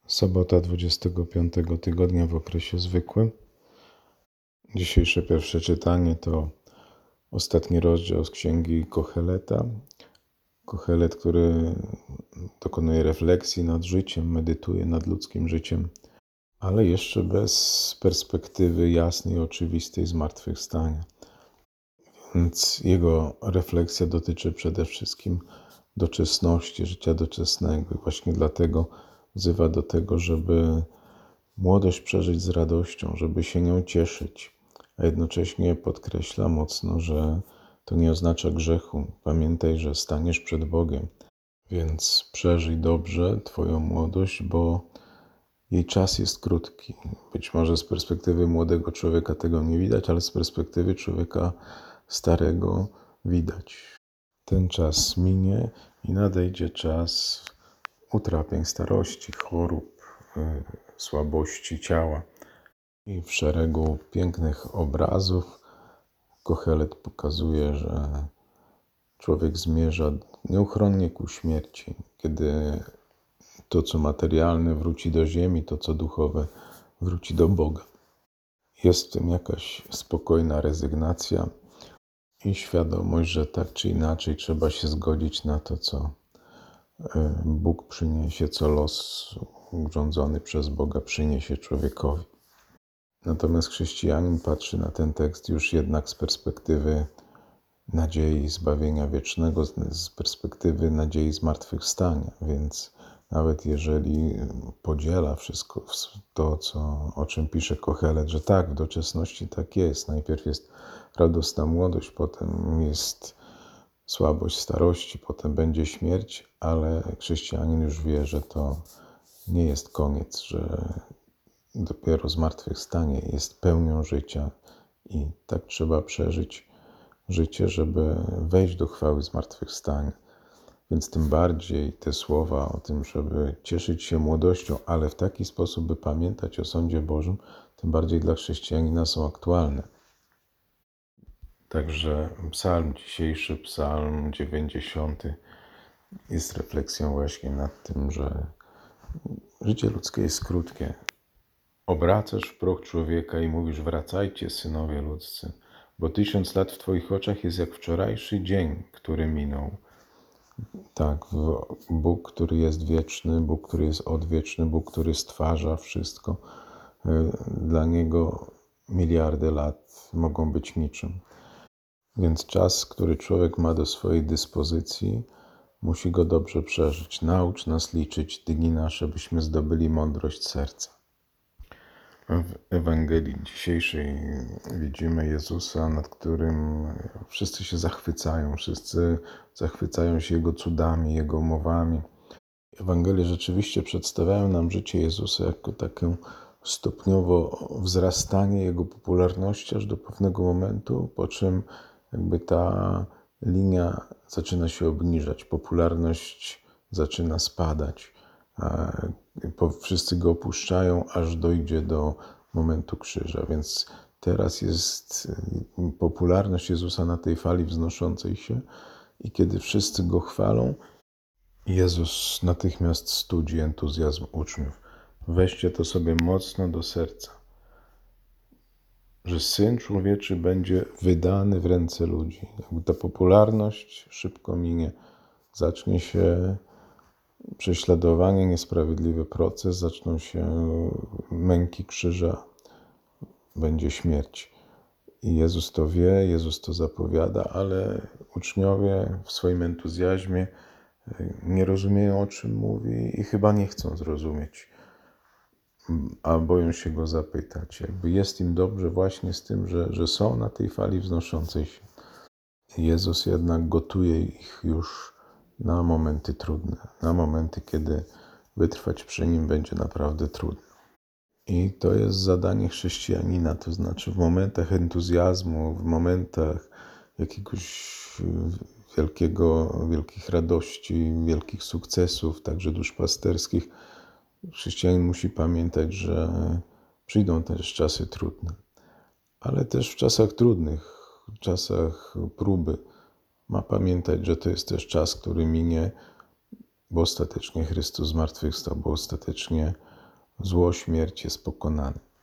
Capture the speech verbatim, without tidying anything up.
Sobota dwudziestego piątego tygodnia w okresie zwykłym. Dzisiejsze pierwsze czytanie to ostatni rozdział z księgi Koheleta. Kohelet, który dokonuje refleksji nad życiem, medytuje nad ludzkim życiem, ale jeszcze bez perspektywy jasnej, oczywistej zmartwychwstania. Więc jego refleksja dotyczy przede wszystkim doczesności, życia doczesnego i właśnie dlatego wzywa do tego, żeby młodość przeżyć z radością, żeby się nią cieszyć, a jednocześnie podkreśla mocno, że to nie oznacza grzechu. Pamiętaj, że staniesz przed Bogiem, więc przeżyj dobrze Twoją młodość, bo jej czas jest krótki. Być może z perspektywy młodego człowieka tego nie widać, ale z perspektywy człowieka starego widać. Ten czas minie i nadejdzie czas utrapień starości, chorób, yy, słabości ciała. I w szeregu pięknych obrazów Kohelet pokazuje, że człowiek zmierza nieuchronnie ku śmierci, kiedy to, co materialne, wróci do ziemi, to, co duchowe, wróci do Boga. Jest w tym jakaś spokojna rezygnacja i świadomość, że tak czy inaczej trzeba się zgodzić na to, co Bóg przyniesie, co los urządzony przez Boga przyniesie człowiekowi. Natomiast chrześcijanin patrzy na ten tekst już jednak z perspektywy nadziei zbawienia wiecznego, z perspektywy nadziei zmartwychwstania, więc nawet jeżeli podziela wszystko to, co, o czym pisze Kohelet, że tak, w doczesności tak jest. Najpierw jest radosna młodość, potem jest słabość starości, potem będzie śmierć, ale chrześcijanin już wie, że to nie jest koniec, że dopiero zmartwychwstanie jest pełnią życia i tak trzeba przeżyć życie, żeby wejść do chwały zmartwychwstania. Więc tym bardziej te słowa o tym, żeby cieszyć się młodością, ale w taki sposób, by pamiętać o sądzie Bożym, tym bardziej dla chrześcijanina są aktualne. Także psalm dzisiejszy, psalm dziewięćdziesiąty, jest refleksją właśnie nad tym, że życie ludzkie jest krótkie. Obracasz w proch człowieka i mówisz: wracajcie, synowie ludzcy, bo tysiąc lat w Twoich oczach jest jak wczorajszy dzień, który minął. Tak, Bóg, który jest wieczny, Bóg, który jest odwieczny, Bóg, który stwarza wszystko, dla Niego miliardy lat mogą być niczym. Więc czas, który człowiek ma do swojej dyspozycji, musi go dobrze przeżyć. Naucz nas liczyć dni nasze, byśmy zdobyli mądrość serca. W Ewangelii dzisiejszej widzimy Jezusa, nad którym wszyscy się zachwycają, wszyscy zachwycają się Jego cudami, Jego mowami. Ewangelie rzeczywiście przedstawiają nam życie Jezusa jako takie stopniowo wzrastanie Jego popularności aż do pewnego momentu, po czym jakby ta linia zaczyna się obniżać, popularność zaczyna spadać. Wszyscy Go opuszczają, aż dojdzie do momentu krzyża. Więc teraz jest popularność Jezusa na tej fali wznoszącej się i kiedy wszyscy Go chwalą, Jezus natychmiast studzi entuzjazm uczniów. Weźcie to sobie mocno do serca, że Syn Człowieczy będzie wydany w ręce ludzi. Jakby ta popularność szybko minie, zacznie się prześladowanie, niesprawiedliwy proces, zaczną się męki krzyża, będzie śmierć. I Jezus to wie, Jezus to zapowiada, ale uczniowie w swoim entuzjazmie nie rozumieją, o czym mówi i chyba nie chcą zrozumieć, a boją się Go zapytać. Jakby jest im dobrze właśnie z tym, że, że są na tej fali wznoszącej się. Jezus jednak gotuje ich już na momenty trudne, na momenty, kiedy wytrwać przy Nim będzie naprawdę trudno. I to jest zadanie chrześcijanina, to znaczy w momentach entuzjazmu, w momentach jakiegoś wielkiego, wielkich radości, wielkich sukcesów, także duszpasterskich, chrześcijanin musi pamiętać, że przyjdą też czasy trudne. Ale też w czasach trudnych, w czasach próby ma pamiętać, że to jest też czas, który minie, bo ostatecznie Chrystus zmartwychwstał, bo ostatecznie Zło, śmierć jest pokonane.